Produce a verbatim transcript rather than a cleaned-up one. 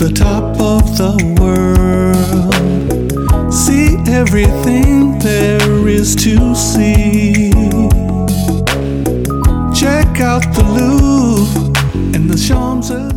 the top of the world. See everything there is to see. Check out the Louvre and the Champs-Élysées.